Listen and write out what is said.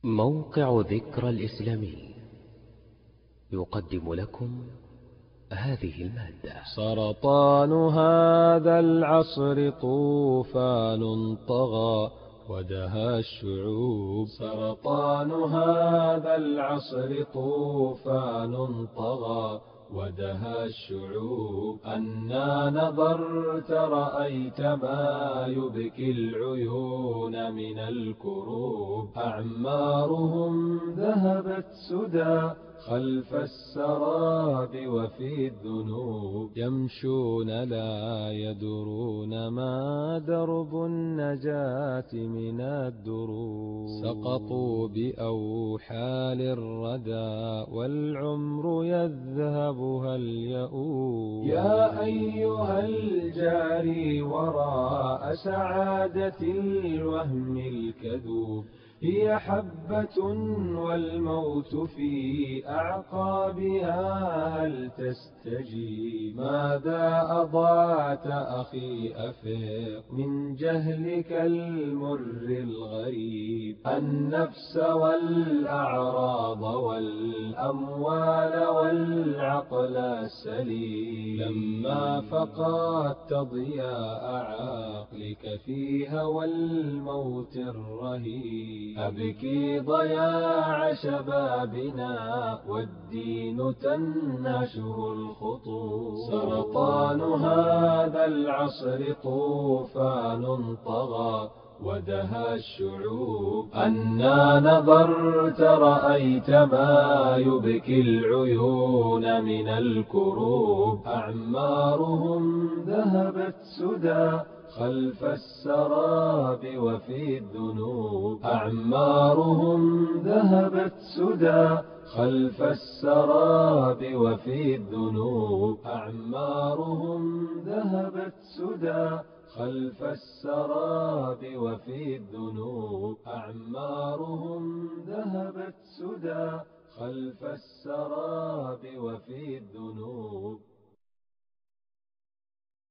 موقع ذكرى الإسلامي يقدم لكم هذه المادة. سرطان هذا العصر طوفان طغى ودهى الشعوب. سرطان هذا العصر طوفان طغى ودهى الشعوب. أنا نظرت رأيت ما يبكي العيون من الكروب. أعمارهم ذهبت سدى خلف السراب وفي الذنوب. يمشون لا يدرون ما درب النجاة من الدروب. سقطوا بأوحال الردى والعمر يذهبها اليئوب. يا أيها الجاري وراء سعادة الوهم الكذوب. هي حبة والموت في أعقابها هل تستجيب. ماذا أضعت أخي أفق من جهلك المر الغريب. النفس والأعراض والأموال والعقل السليم. لما فقدت ضياء عقلك في هوى الموت الرهيب. أبكي ضياع شبابنا والدين تنهشه الخطوب. سرطان هذا العصر طوفان طغى ودهى الشعوب. أنا نظرت رأيت ما يبكي العيون من الكروب. أعمارهم ذهبت سدى خلف السراب وفي الذنوب. أعمارهم ذهبت سدى خلف السراب وفي الذنوب. أعمارهم ذهبت سدى خلف السراب وفي الذنوب. أعمارهم ذهبت سدى خلف السراب وفي الذنوب.